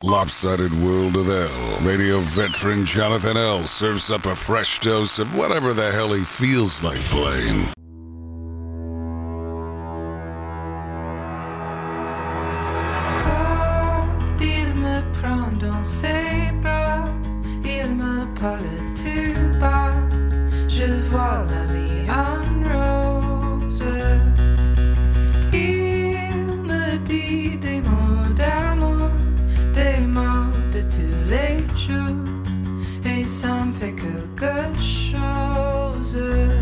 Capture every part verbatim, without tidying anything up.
Lopsided World of L. Radio veteran Jonathan L. serves up a fresh dose of whatever the hell he feels like playing. Quand il me prend dans ses bras, il me parle tout bas, je vois la vie en rose. Il me dit des mots d'amour, des mots de tous les jours, et ça me fait quelque chose.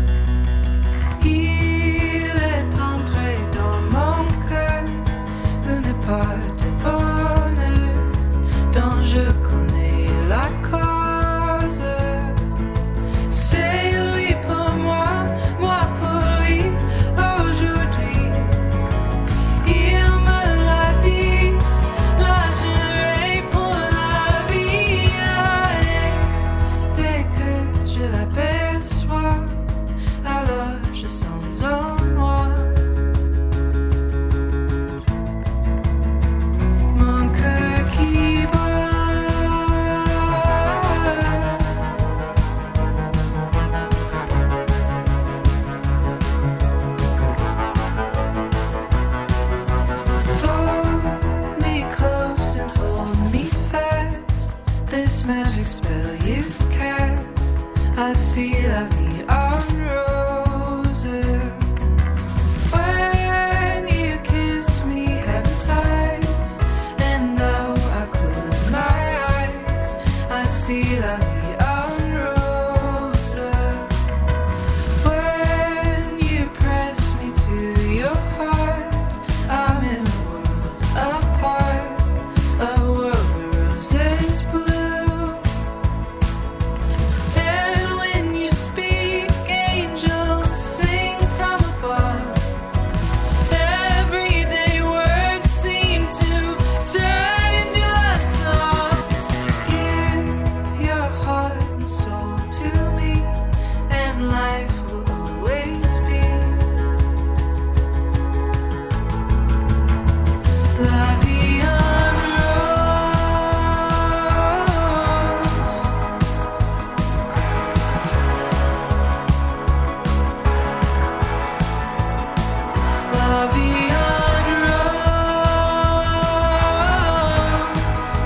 Il est entré dans mon cœur, une part de bonheur dont je connais la cause. C'est lui pour moi, moi pour lui aujourd'hui. Il me l'a dit, là j'irai pour la vie. Et dès que je l'aperçois, alors je sens en moi mon cœur qui bat. Hold me close and hold me fast. This magic spell you cast, I see la vie en rose. When you kiss me, heaven sighs, and though I close my eyes, I see la vie en rose. When you press me to your heart, I'm in a world apart, a world where roses bloom. And when you speak, angels sing from above. Everyday words seem to turn into love songs. Give your heart and soul to me, and life will always be la vie en rose. La vie en rose.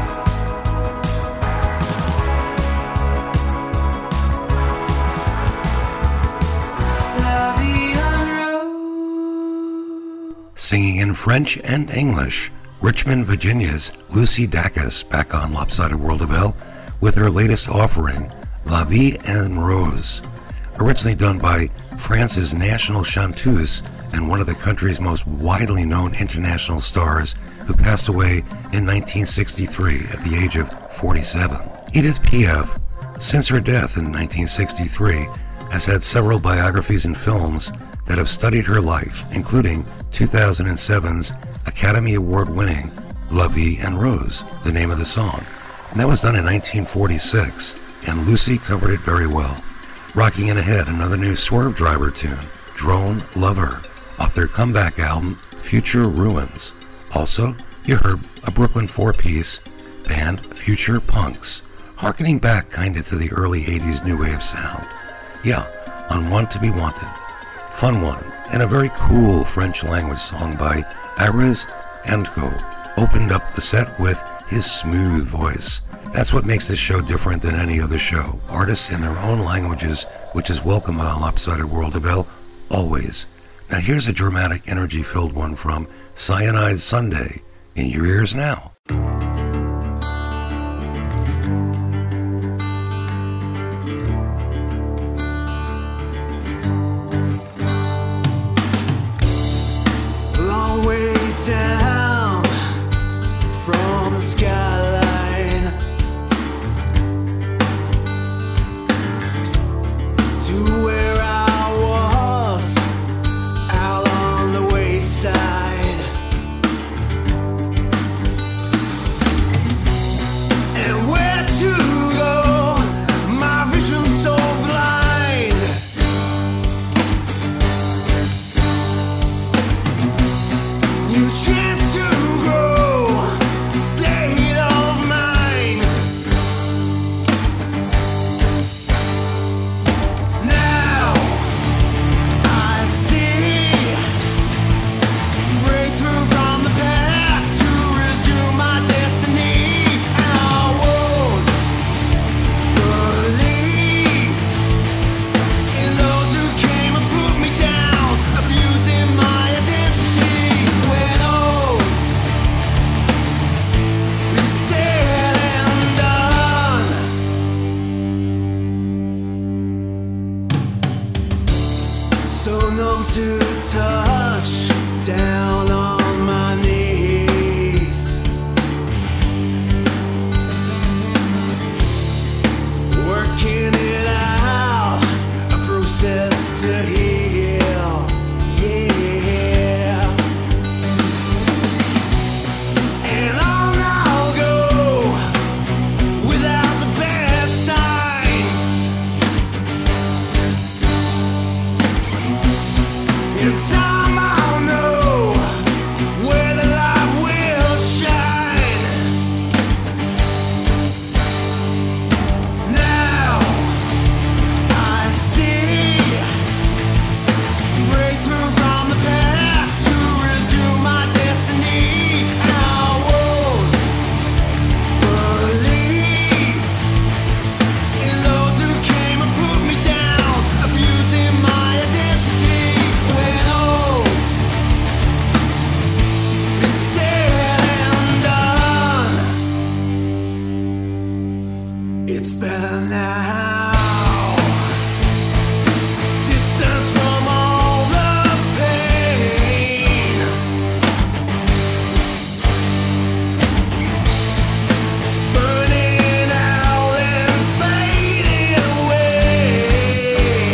La vie en rose. Singing in French and English, Richmond, Virginia's Lucy Dacus back on Lopsided World of L with her latest offering, La Vie en Rose. Originally done by France's national chanteuse and one of the country's most widely known international stars who passed away in nineteen sixty-three at the age of forty-seven. Edith Piaf, since her death in nineteen sixty-three, has had several biographies and films that have studied her life, including two thousand seven's Academy Award-winning La Vie en Rose, the name of the song. And that was done in nineteen forty-six, and Lucy covered it very well. Rocking in ahead, another new Swerve Driver tune, Drone Lover, off their comeback album, Future Ruins. Also, you heard a Brooklyn four-piece band, Future Punks, harkening back kinda to the early eighties new wave sound. Yeah, on Want to Be Wanted. Fun one, and a very cool French language song by Ares Andko opened up the set with his smooth voice. That's what makes this show different than any other show. Artists in their own languages, which is welcome on Lopsided World of L, always. Now here's a dramatic, energy-filled one from Cyanide Sunday, in your ears now. Long way down from the skyline to where I was, out on the wayside. It's better now. Distance from all the pain. Burning out and fading away.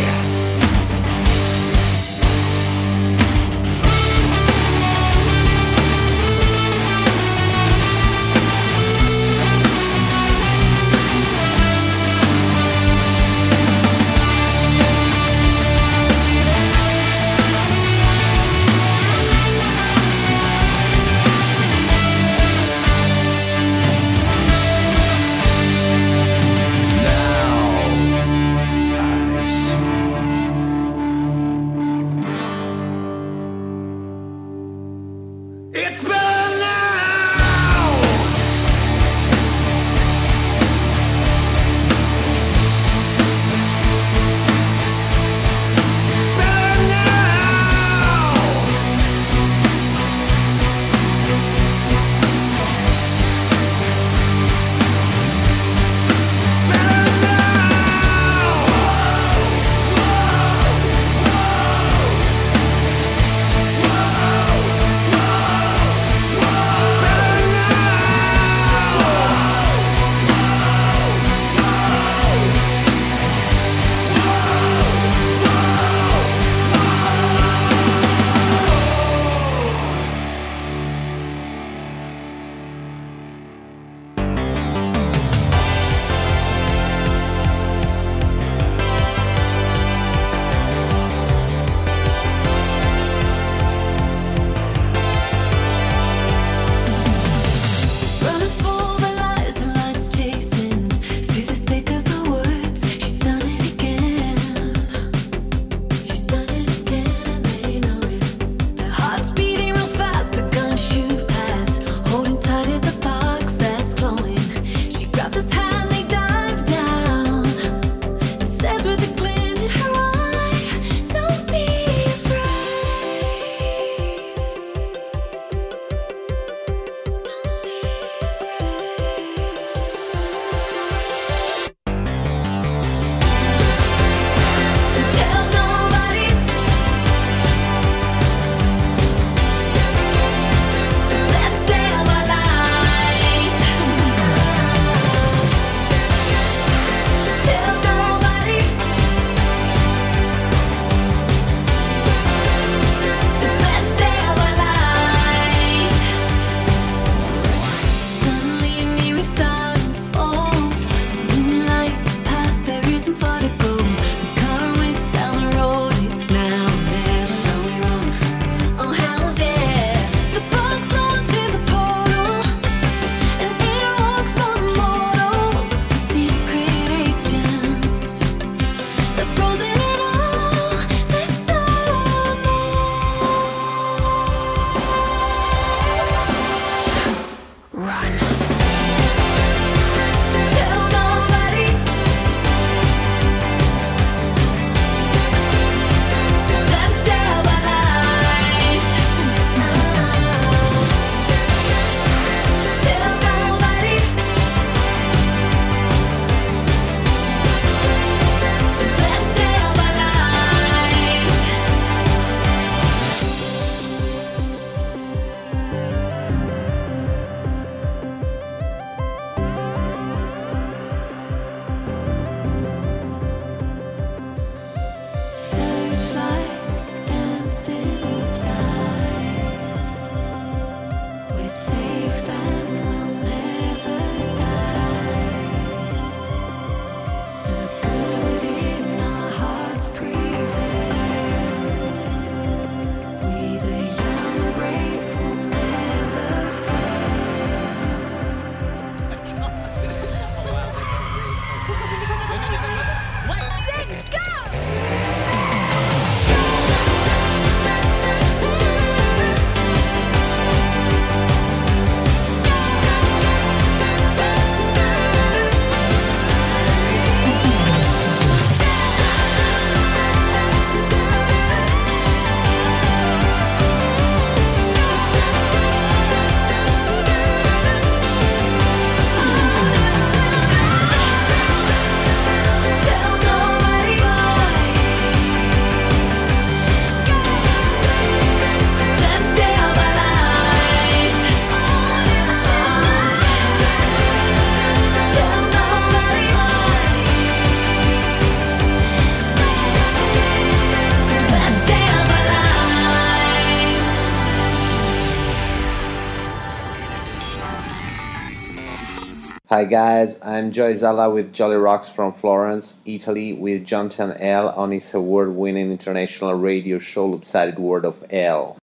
Hi guys, I'm Joy Zala with Jolly Rocks from Florence, Italy, with Jonathan L. on his award-winning international radio show Lopsided World of L.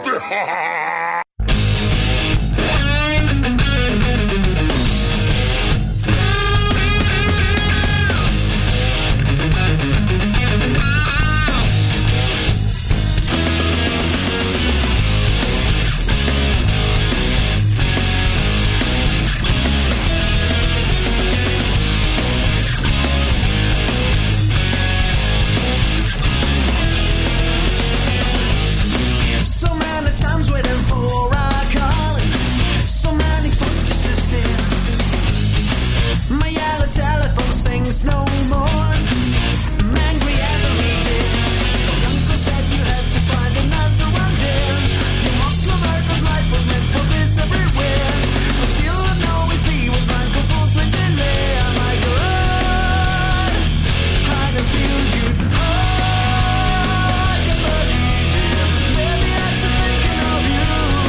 Telephone sings no more. I'm angry every day. Your uncle said you have to find another one there. You must love her 'cause life was meant for this everywhere. But still I know if he was right, confused with delay. I'm like, oh, I don't feel good. Oh, I can't believe it. Maybe I'm still thinking of you.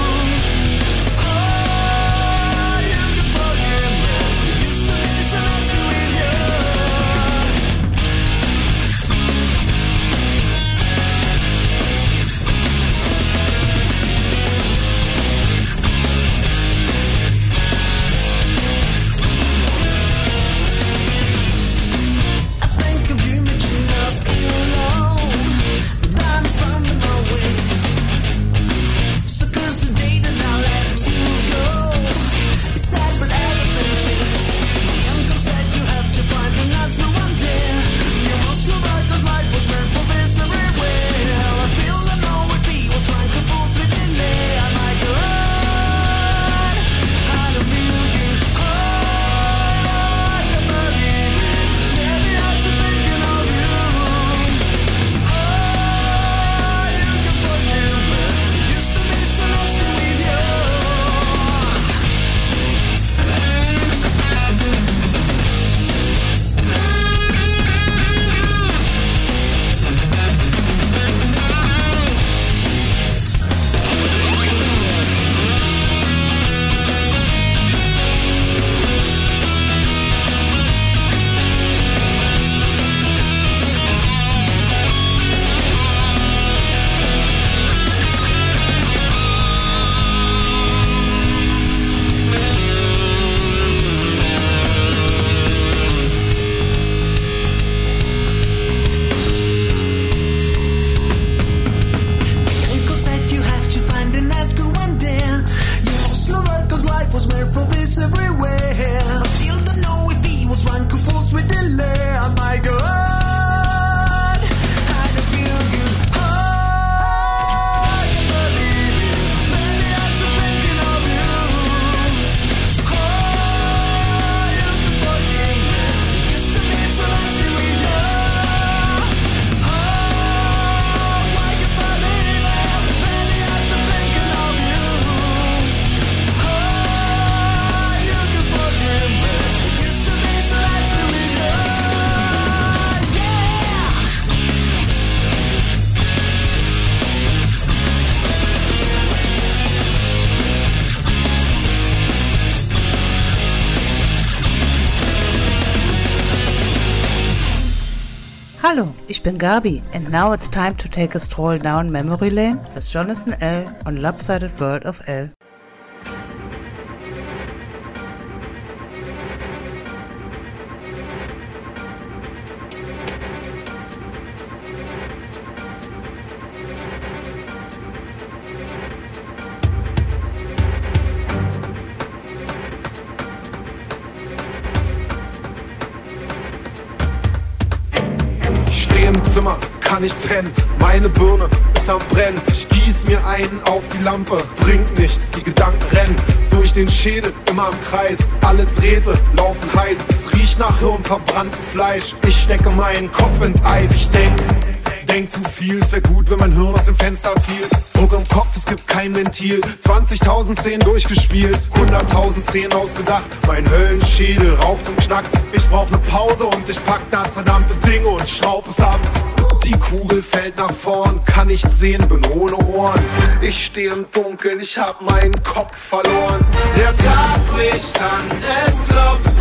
Oh, you can forgive me. You used to be so nice to me. Hallo, ich bin Gabi and now it's time to take a stroll down memory lane with Jonathan L. on Lopsided World of L. Zimmer, kann ich pennen, meine Birne ist am Brennen. Ich gieß mir einen auf die Lampe, bringt nichts, die Gedanken rennen durch den Schädel, immer im Kreis. Alle Drähte laufen heiß, es riecht nach hirnverbranntem Fleisch. Ich stecke meinen Kopf ins Eis, ich denk, denk zu viel. Es wär gut, wenn mein Hirn aus dem Fenster fiel. Druck im Kopf, es gibt kein Ventil. zwanzigtausend Szenen durchgespielt, hunderttausend Szenen ausgedacht. Mein Höllenschädel raucht und knackt. Ich brauch ne Pause und ich pack das verdammte Ding und schraub es ab. Die Kugel fällt nach vorn, kann nicht sehen, bin ohne Ohren. Ich steh im Dunkeln, ich hab meinen Kopf verloren. Der Tag bricht an, es klopft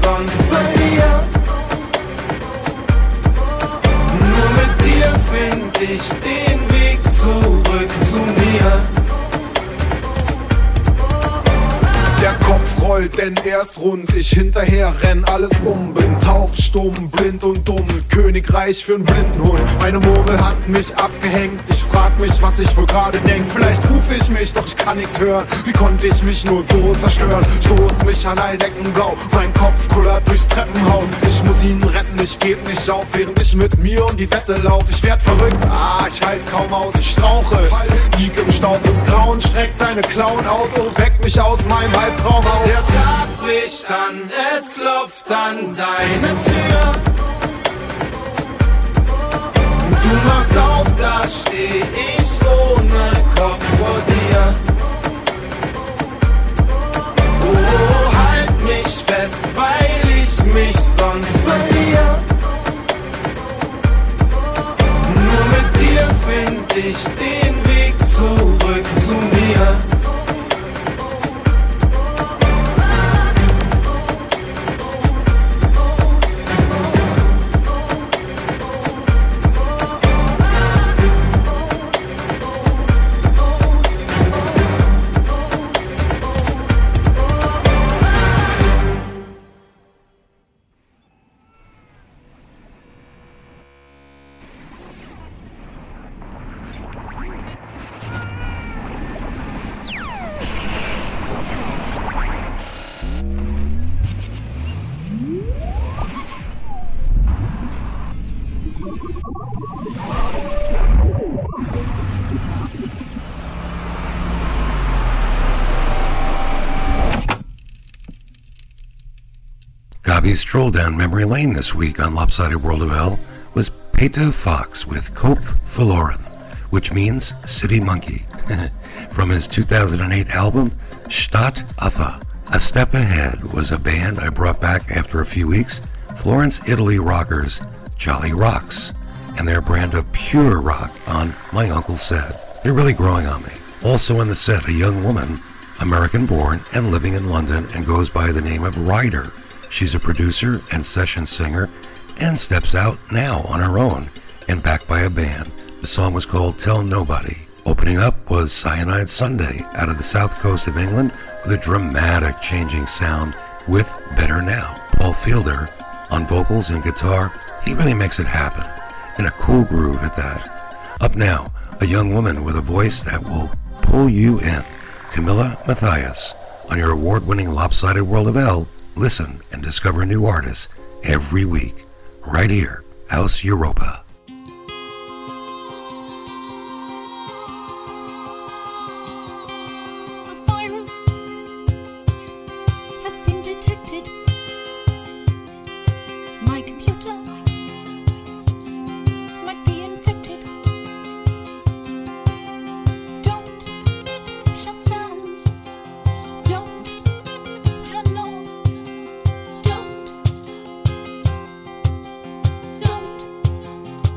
sonst verliere. Nur mit dir find ich den Weg zurück zu mir. Der Kopf rollt, denn er ist rund. Ich hinterher renn alles um. Bin taub, stumm, blind und dumm. Königreich für'n Blindenhund. Meine Murmel hat mich abgehängt. Ich frag mich, was ich wohl gerade denk. Vielleicht ruf ich mich, doch ich kann nix hören. Wie konnte ich mich nur so zerstören? Stoß mich an Alldecken blau. Mein Kopf kullert durchs Treppenhaus. Ich muss ihn retten, ich geb nicht auf. Während ich mit mir um die Wette lauf. Ich werd verrückt, ah, ich halt's kaum aus. Ich strauche, lieg im Staub. Das Grauen streckt seine Klauen aus. Oh, weck mich aus meinem Albtraum auf. Der Tag bricht an, es klopft an deine Tür. Du machst auf, da steh ich ohne Kopf vor dir. Oh, halt mich fest, weil ich mich sonst verliere. Nur mit dir find ich den Weg zurück zu mir. Gabi's stroll down memory lane this week on Lopsided World of L was Peter Fox with Cope Verloren, which means City Monkey, from his two thousand eight album Stadt Atha. A Step Ahead was a band I brought back after a few weeks, Florence, Italy rockers Jolly Rocks, and their brand of pure rock on My Uncle Said. They're really growing on me. Also in the set, a young woman, American-born and living in London, and goes by the name of Ryder. She's a producer and session singer and steps out now on her own and backed by a band. The song was called Tell Nobody. Opening up was Cyanide Sunday out of the south coast of England with a dramatic changing sound with Better Now. Paul Fielder on vocals and guitar, he really makes it happen in a cool groove at that. Up now, a young woman with a voice that will pull you in, Camilla Matthias, on your award-winning Lopsided World of L. Listen and discover new artists every week, right here, House Europa. A virus has been detected. My computer might be infected. Don't shut down. Don't turn off. Don't. Don't.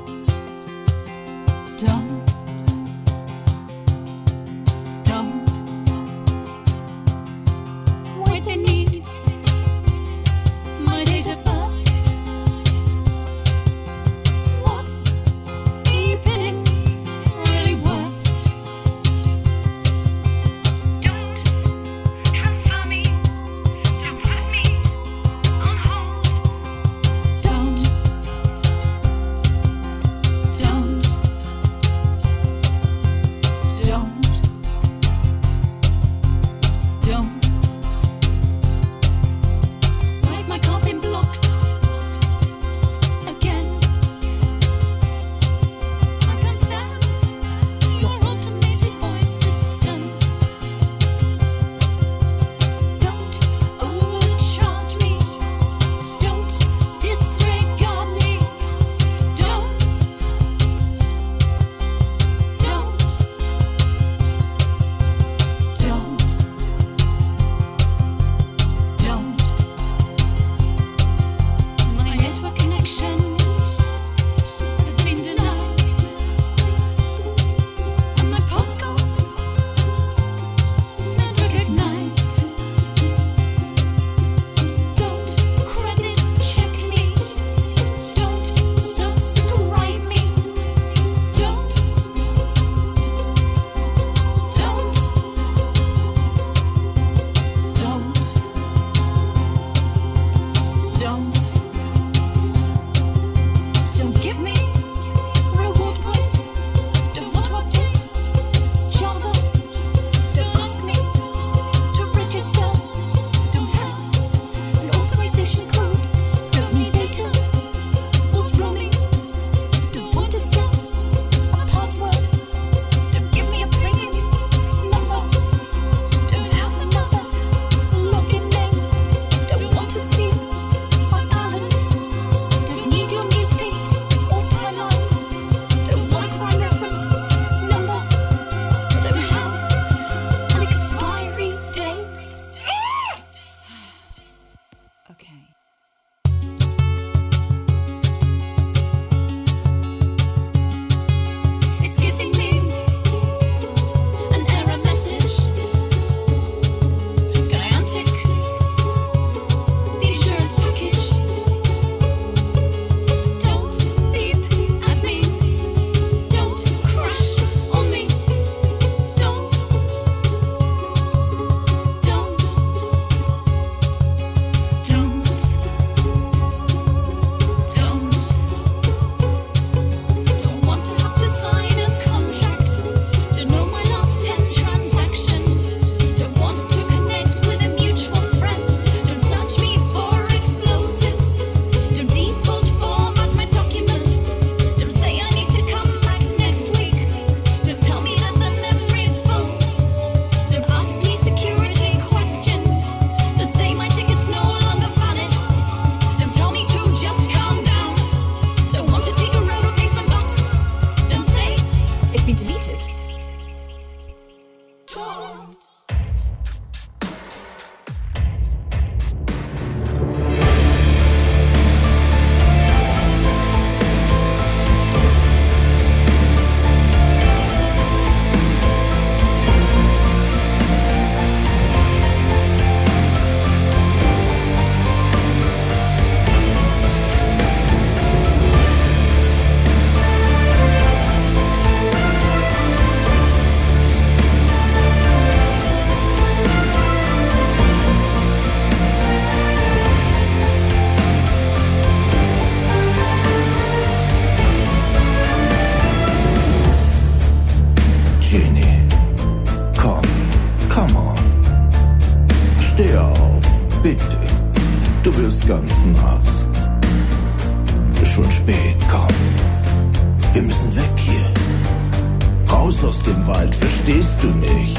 du wirst ganz nass. Ist schon spät, komm. Wir müssen weg hier. Raus aus dem Wald, verstehst du nicht?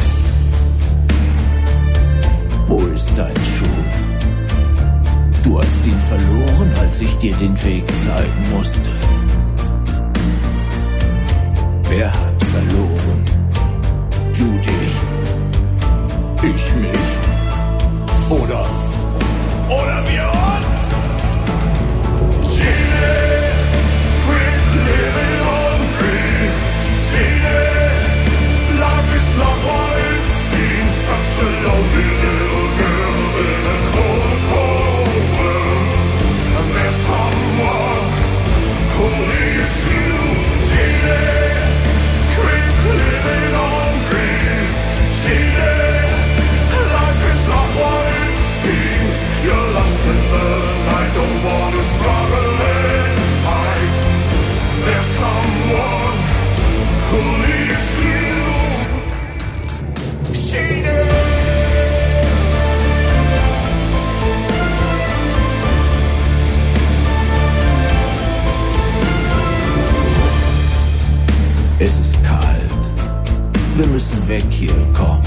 Wo ist dein Schuh? Du hast ihn verloren, als ich dir den Weg zeigen musste. Wer hat verloren? Du dich? Ich mich? Oder, oder wir uns? Gene, quit living on dreams. Gene, life is not what it seems. Such a lonely little girl in a cold, cold world. And there's someone who needs you. Gene, quit living on dreams. Gene, life is not what it seems. You're lost in the night, don't wanna struggle and fight. There's someone who needs you. Gene. Es ist kalt. Wir müssen weg hier, komm.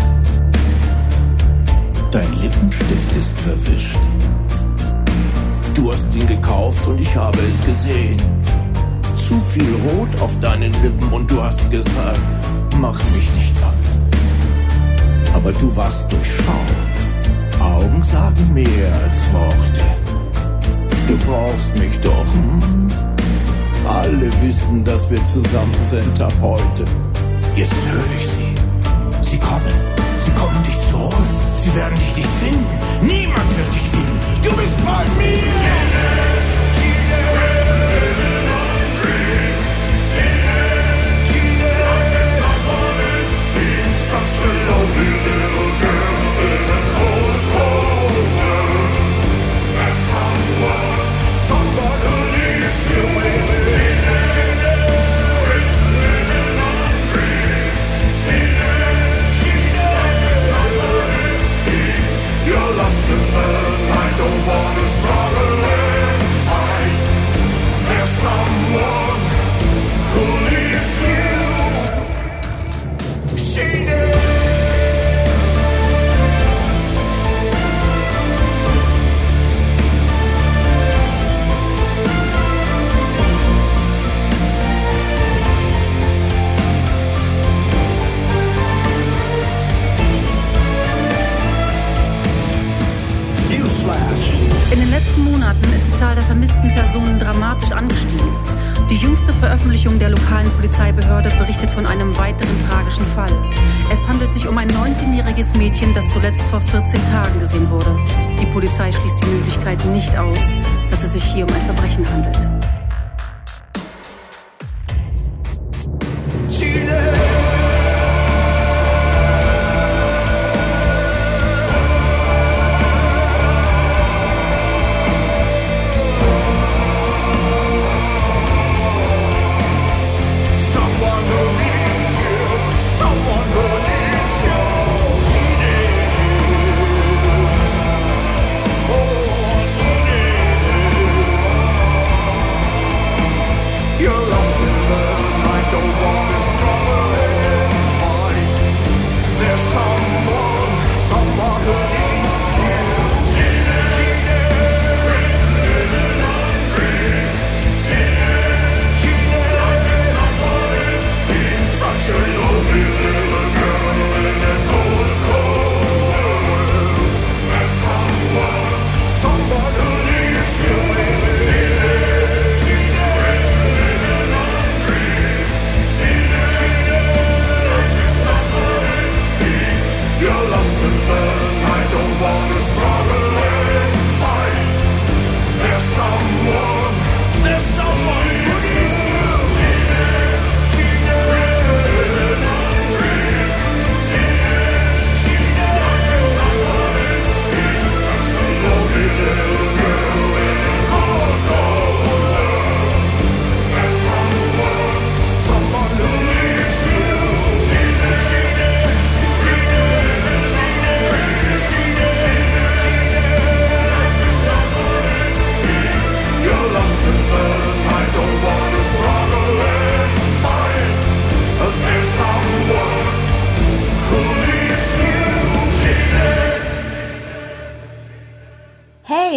Dein Lippenstift ist verwischt. Du hast ihn gekauft und ich habe es gesehen. Zu viel Rot auf deinen Lippen und du hast gesagt, mach mich nicht an. Aber du warst durchschaut. Augen sagen mehr als Worte. Du brauchst mich doch, hm? Alle wissen, dass wir zusammen sind ab heute. Jetzt höre ich sie. Sie kommen. Sie kommen dich zu holen. Sie werden dich nicht finden. Niemand wird dich finden. Du bist bei mir. Gene, Gene. Gene. Such a lonely little girl in a cold, cold world. There's someone, someone who needs you, baby. Lost in the night, don't wanna struggle and fight. There's someone who needs you. Gene. In den letzten Monaten ist die Zahl der vermissten Personen dramatisch angestiegen. Die jüngste Veröffentlichung der lokalen Polizeibehörde berichtet von einem weiteren tragischen Fall. Es handelt sich um ein neunzehnjähriges Mädchen, das zuletzt vor vierzehn Tagen gesehen wurde. Die Polizei schließt die Möglichkeit nicht aus, dass es sich hier um ein Verbrechen handelt.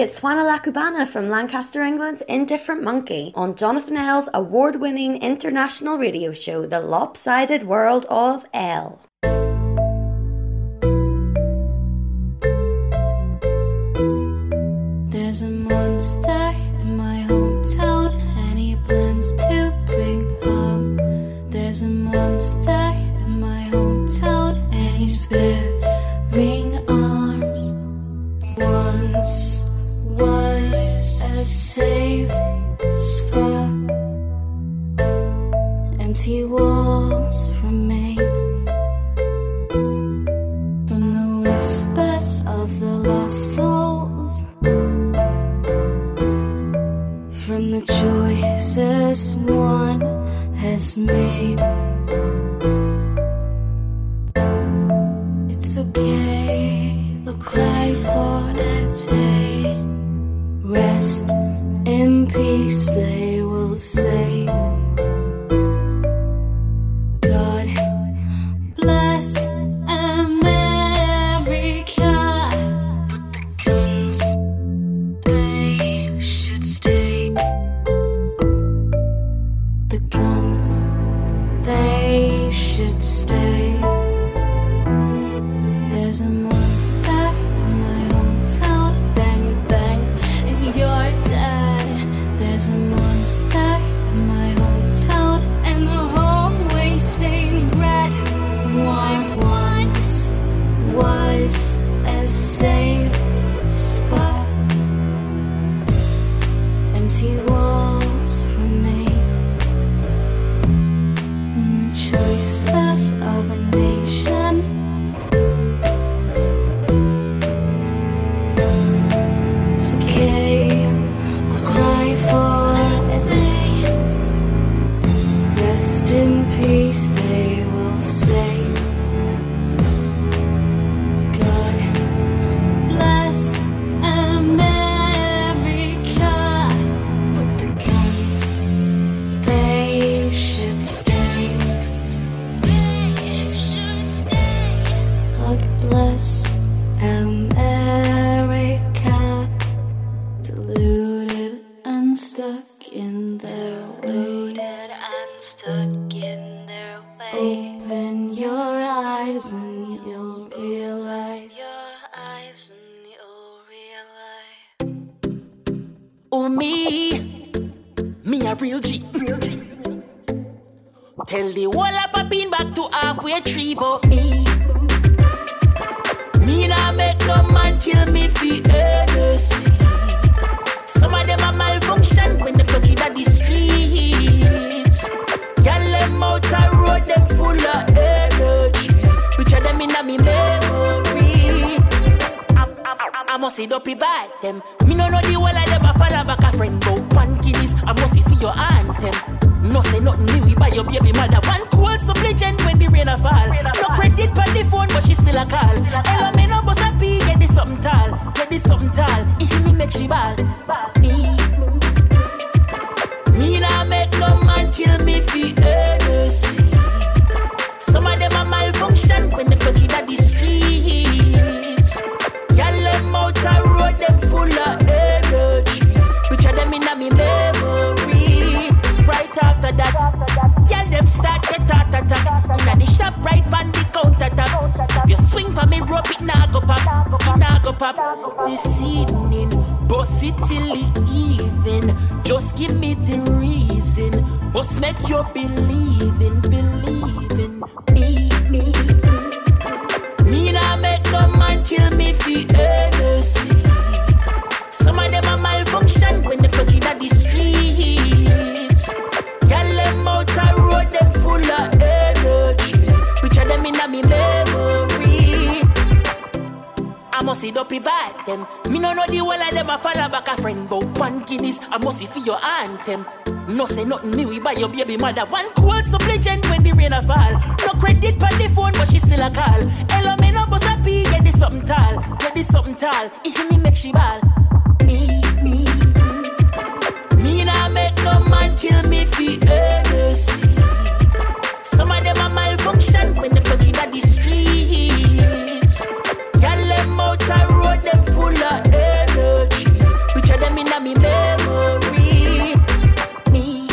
it's Juana La Cubana from Lancaster, England's Indifferent Monkey on Jonathan L's award-winning international radio show, The Lopsided World of L. There's a monster in my hometown and he plans to bring harm. There's a monster in my hometown and he's bearing arms. Once was a safe spot. Empty walls remain from the whispers of the lost souls, from the choices one has made. It's okay, they'll cry for that day. Rest in peace, they will say. God bless America. But the guns, they should stay. The guns, they should stay. There's a monster in my hometown, bang bang, and you're dead. There's a monster in my hometown, and the hallway stained red. One once was a safe spot. Empty walls remain, and the choiceless of a nation. It's okay, I'll cry for a day. Rest in peace, they will say. God bless America. But the guns, they should stay. God bless America. Deluded and stuck in their way. And stuck in their way. Open your eyes and you'll realize. Your eyes and you'll realize. Oh me, me a real G. Tell the whole of a bean back to halfway tree, but me. Me nah make no man kill me for earnest. Some of them a malfunction when they touch it at the streets. Y'all them out a road, them full of energy. Picture them in a me memory. I, I, I must see dopey bad them. Me no know the whole of them a follow back a friend. But one kiddies, I must see for your anthem. No say nothing me, we buy your baby mother. One cool supplicant when the rain a fall. No credit for the phone, but she still a call. Hello, me no boss a pee, get this something tall. Get this something tall, if me make she ball. Me, me nah make no man kill me for earnest. Some of them a malfunction when they touch it at the streets. Y'all them out a road, them full of energy. Picture them in a me memory. Right after that, y'all them start get heart attack. Inna the shop right on the counter top. If you swing for me rope, it nah go pop, it nah go pop. This evening, boss it till the even. Just give me the reason. Boss make you believe in, believe in me. Me, me nah make no man kill me for earnest. Some of them a malfunction when they touch it at the streets. Y'all them out a road, them full of energy. Picture them in a me memory. I must see dopey bad them. Me no know the whole of them a follow back a friend. But one guineas, I must see for your anthem. No say nothing me, we buy your baby mother. One cool supplicant when the rain a fall. No credit for the phone, but she still a call. Hello, me no boss a pee, get this something tall. Get this something tall, if me make she ball. Me, me, me nah make no man kill me for earnest. Some of them a malfunction when they touch it at the streets. Y'all them out a road, them full of energy. me memory. Me.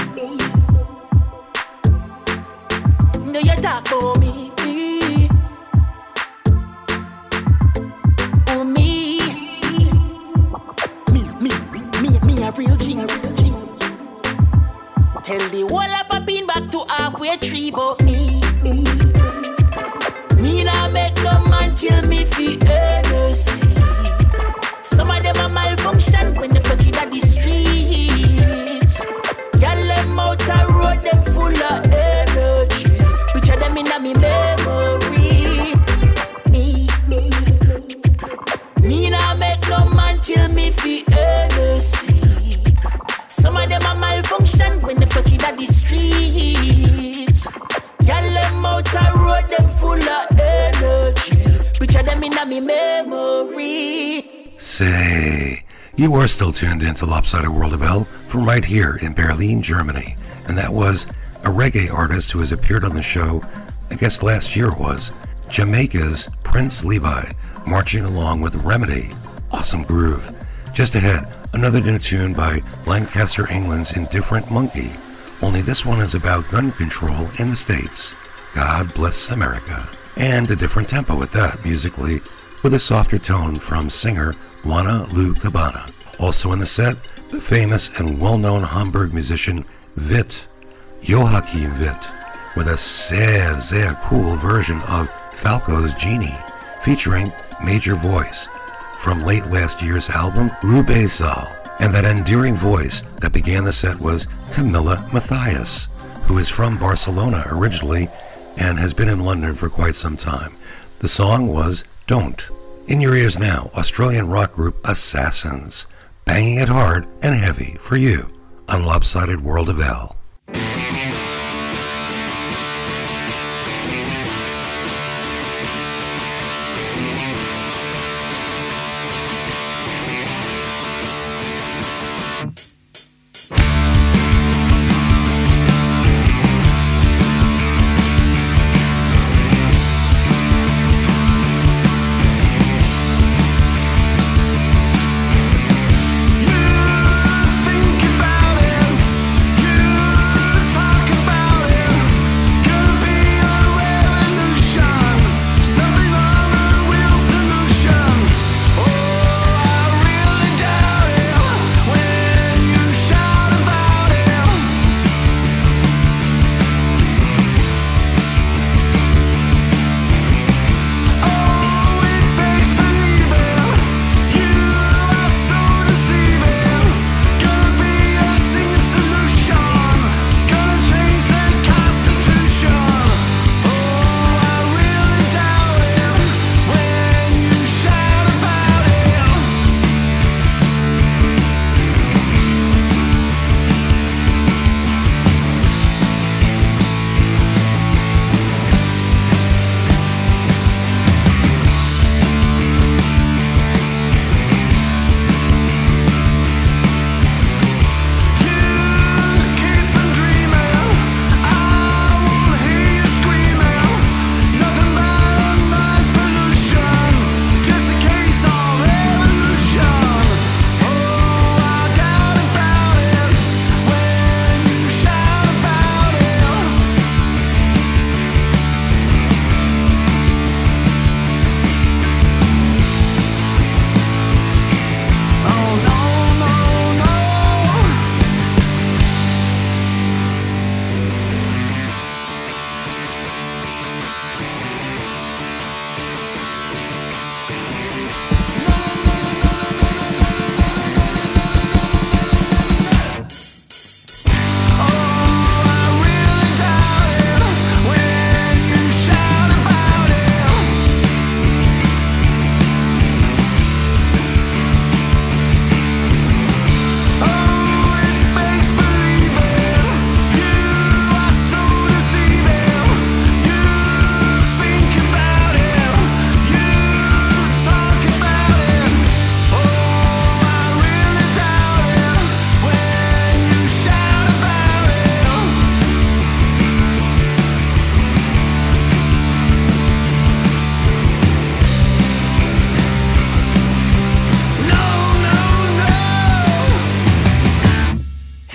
Do you talk about me? Oh, me. Me, me, me, me a real G. Tell the whole of a bean back to halfway tree, but me. Me nah make no man kill me for N C. Some of them a malfunction when they touch it at the streets. Y'all them out a road, them full of energy. Picture them in a me memory. Me, me, me nah make no man kill me for N C. Some of them a malfunction when they touch it at the streets. Y'all them out a road, them full of energy. Picture them in a me memory. Say, you are still tuned into Lopsided World of L from right here in Berlin, Germany. And that was a reggae artist who has appeared on the show, I guess last year was, Jamaica's Prince Levi, marching along with Remedy. Awesome groove. Just ahead, another new tune by Lancaster, England's Indifferent Monkey. Only this one is about gun control in the States. God bless America. And a different tempo at that, musically, with a softer tone from singer Juana Lou Cabana. Also in the set, the famous and well-known Hamburg musician Witt, Joachim Witt, with a sehr, sehr cool version of Falco's Genie, featuring Major Voice from late last year's album Rube Sal. And that endearing voice that began the set was Camilla Matthias, who is from Barcelona originally and has been in London for quite some time. The song was Don't. In your ears now, Australian rock group Assassins, banging it hard and heavy for you on Lopsided World of L. Think about it. You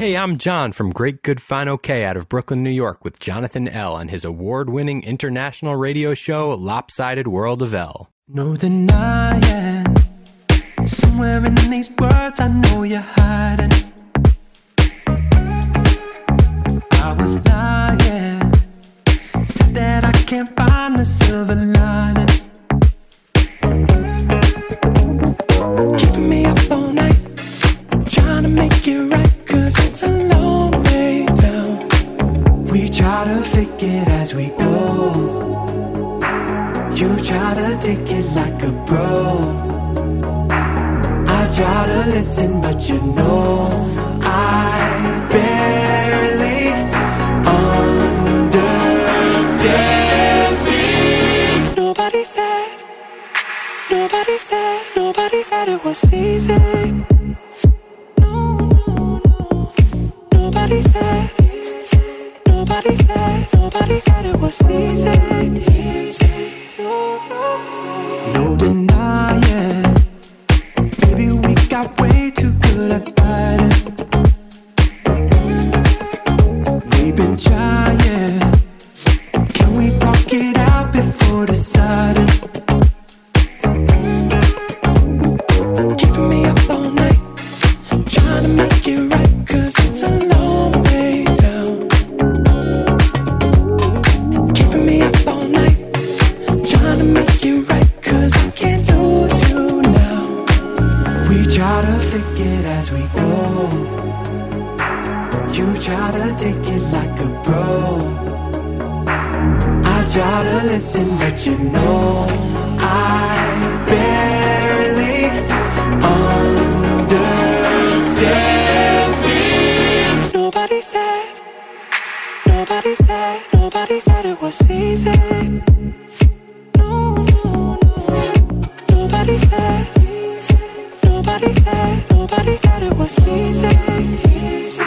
Hey, I'm John from Great Good Fine OK out of Brooklyn, New York with Jonathan L. on his award-winning international radio show Lopsided World of L. No denying, somewhere in these words I know you're hiding. I was lying, said that I can't find the silver lining. Keeping me up all night, trying to make it right, cause it's a long way down. We try to fake it as we go. You try to take it like a pro. I try to listen, but you know I barely understand me. Nobody said, nobody said, nobody said it was easy. No, no, no. Nobody said, nobody said, nobody said it was easy. Easy. No, no, no denying, baby, we got way too good at fighting. We've been trying, can we talk it out before deciding? Keeping me up all night, trying to make it right, cause it's a long way down. Keeping me up all night, trying to make you right, cause I can't lose you now. We try to fake it as we go. You try to take it like a pro. I try to listen, but you know I barely understand me. Nobody said, nobody said, nobody said it was easy. Nobody said, nobody said, nobody said it was easy. Easy.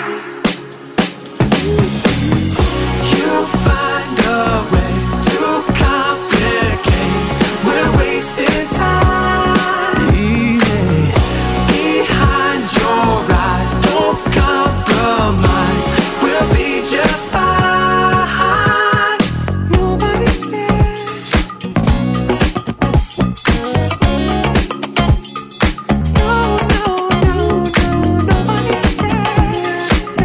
You find a way to complicate. We're wasting time. Easy. Behind your eyes, don't compromise. We'll be just fine. Nobody said. No, no, no, no, nobody said.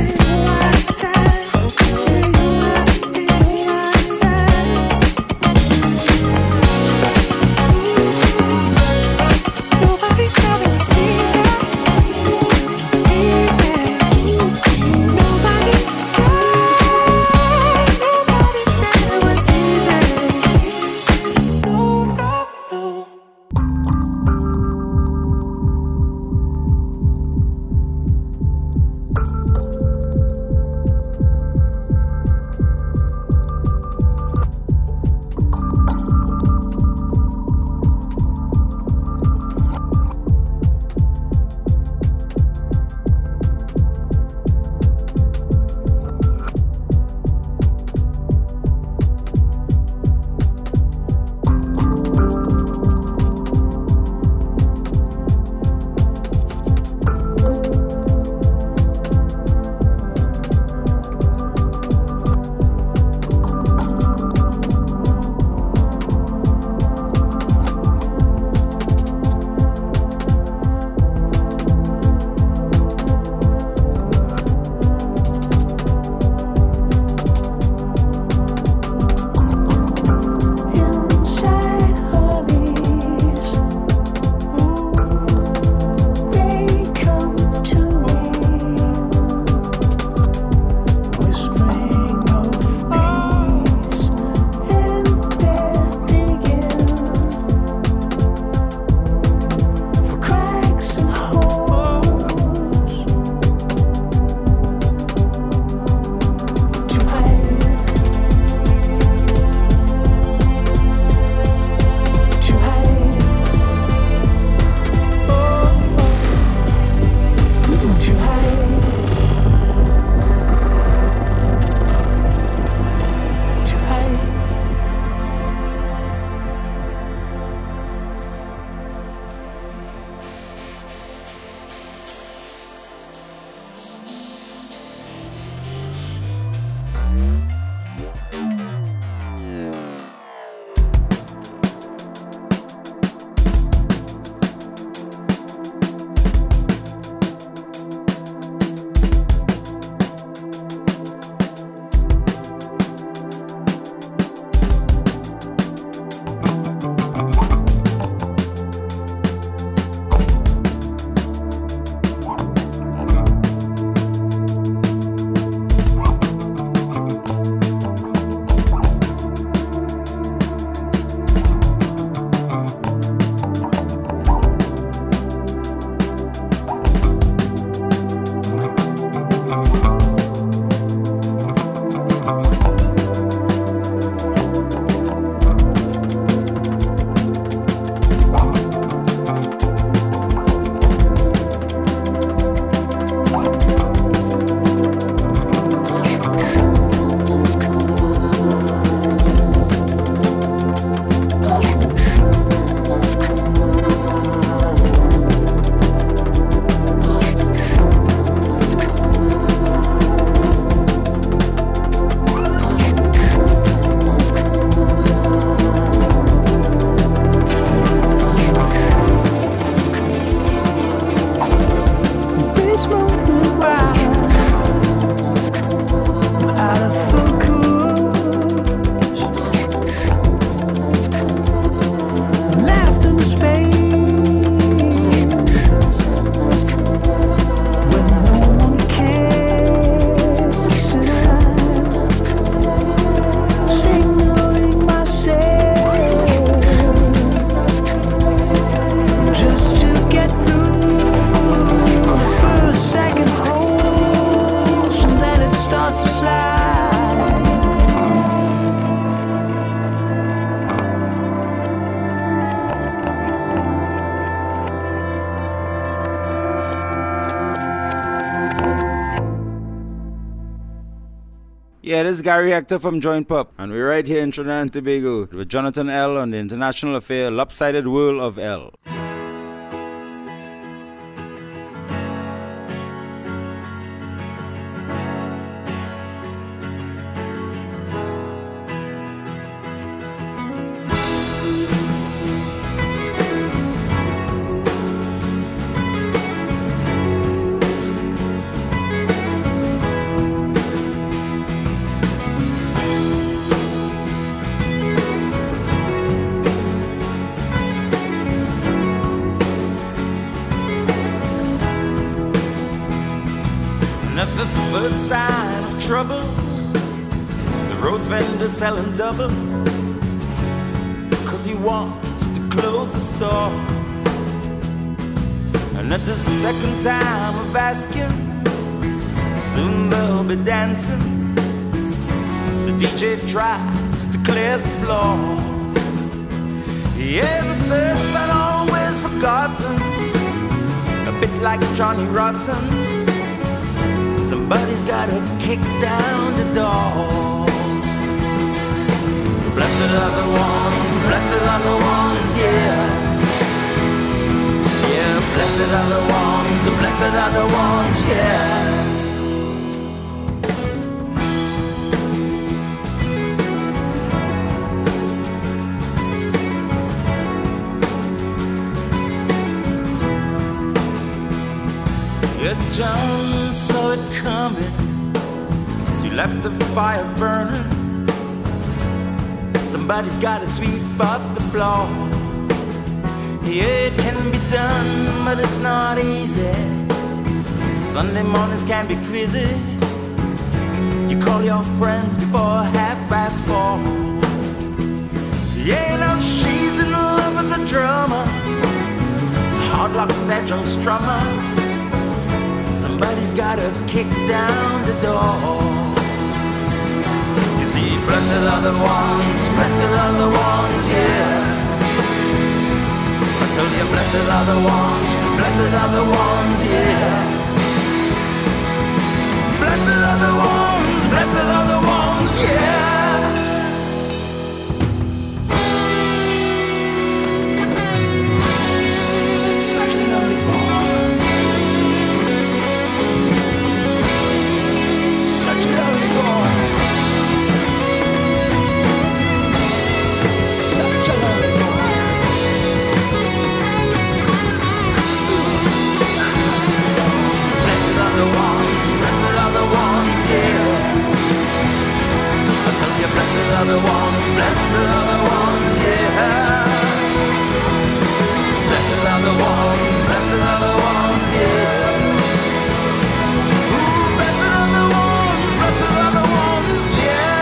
Yeah, this is Gary Hector from Joint Pop, and we're right here in Trinidad and Tobago with Jonathan L. on the international affair Lopsided World of L. Selling double, cause he wants to close the store. And at the second time of asking, soon they'll be dancing. The D J tries to clear the floor. Yeah, the third son always forgotten, a bit like Johnny Rotten. Somebody's gotta kick down the door. Blessed are the ones, blessed are the ones, yeah. Yeah, blessed are the ones, blessed are the ones, yeah. Yeah, John saw it coming, so he left the fires burning. Somebody's gotta sweep up the floor. Yeah, it can be done, but it's not easy. Sunday mornings can be crazy. You call your friends before half past four. Yeah, now she's in love with the drummer. It's hard luck with that drunk strummer. Somebody's gotta kick down the door. Blessed are the ones, blessed are the ones, yeah. I told you, blessed are the ones, blessed are the ones, yeah. Blessed are the ones, blessed are the ones, yeah. Such a lovely boy. Such a lovely boy. Blessed are the ones, blessed are the ones, yeah. Blessed are the ones, blessed are the ones, yeah. Ooh, blessed are the ones, blessed are the ones,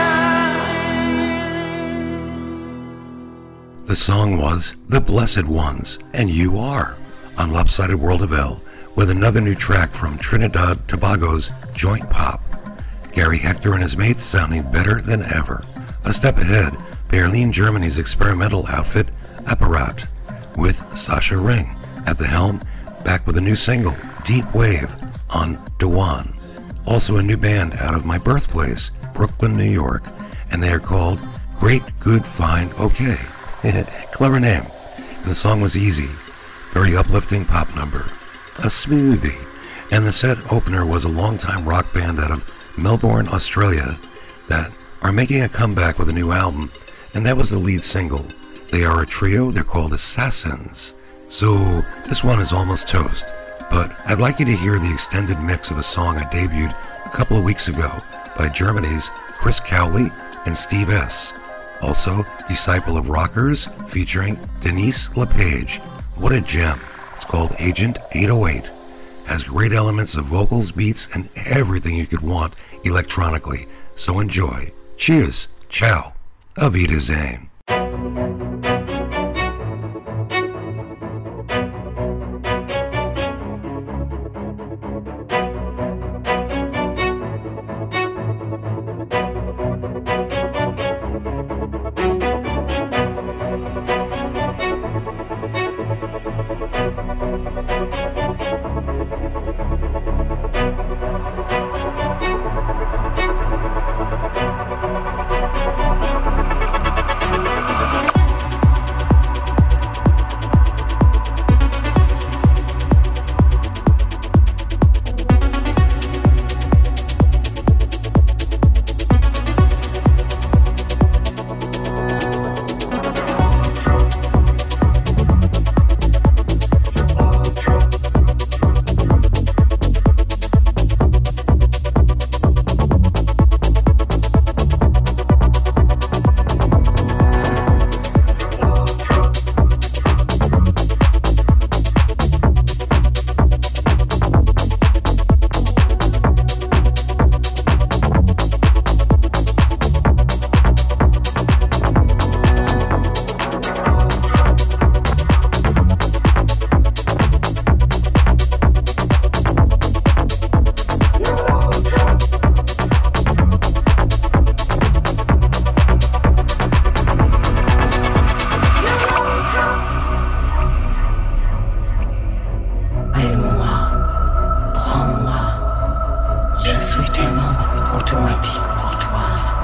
yeah. The song was The Blessed Ones, and you are on Lopsided World of L with another new track from Trinidad Tobago's Joint Pop. Gary Hector and his mates sounding better than ever. A step ahead, Berlin, Germany's experimental outfit, Apparat, with Sasha Ring at the helm, back with a new single, Deep Wave, on Dewan. Also a new band out of my birthplace, Brooklyn, New York, and they are called Great Good Fine OK. Clever name. And the song was easy, very uplifting pop number. A smoothie. And the set opener was a longtime rock band out of Melbourne, Australia, that are making a comeback with a new album, and that was the lead single. They are a trio, they're called Assassins. So this one is almost toast, but I'd like you to hear the extended mix of a song I debuted a couple of weeks ago by Germany's Chris Cowley and Steve S. Also, Disciple of Rockers featuring Denise LePage. What a gem. It's called Agent eight oh eight. Has great elements of vocals, beats, and everything you could want electronically. So enjoy. Cheers. Ciao. Auf Wiedersehen. We'll be right back. automatique pour toi.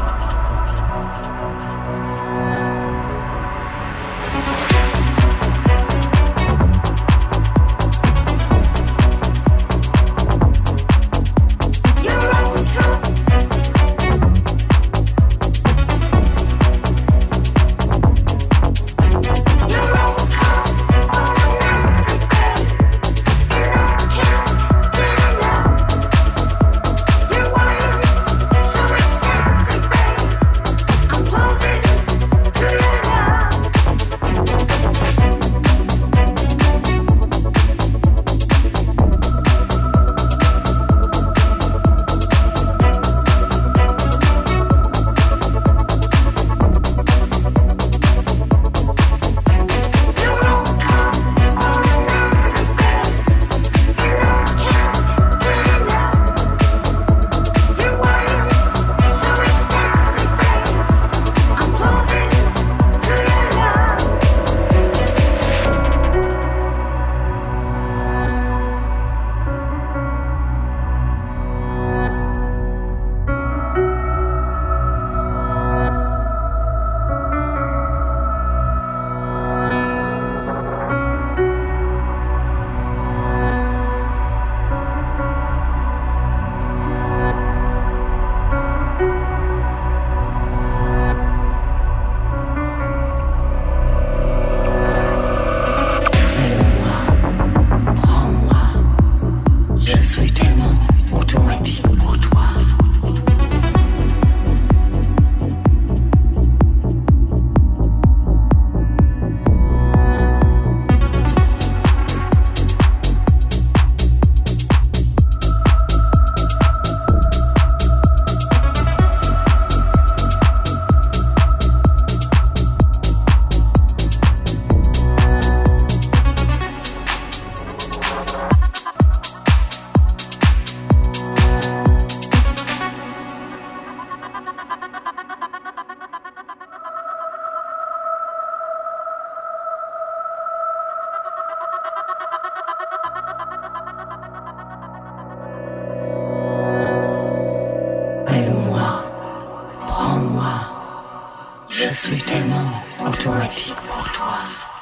Automatique pour toi.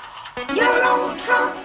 You're on Trump.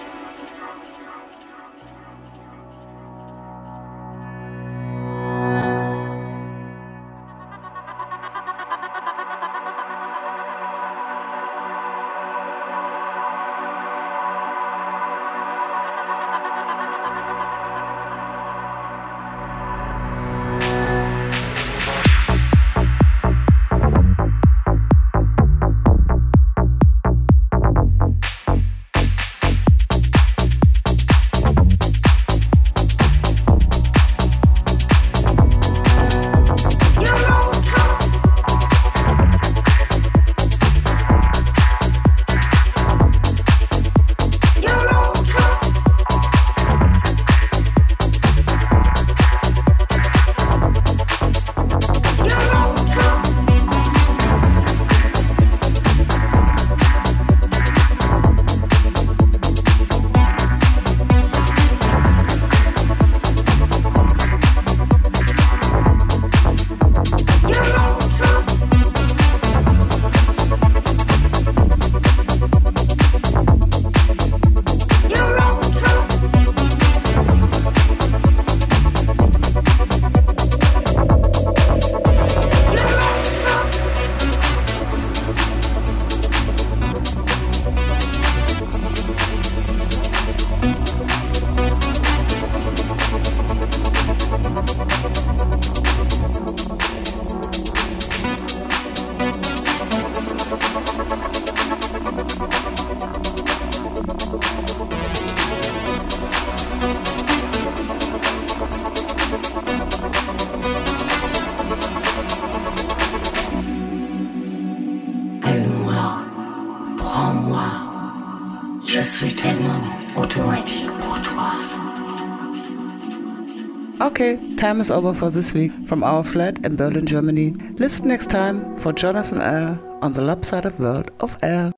Okay, time is over for this week from our flat in Berlin, Germany. Listen next time for Jonathan L. on the lopsided world of L.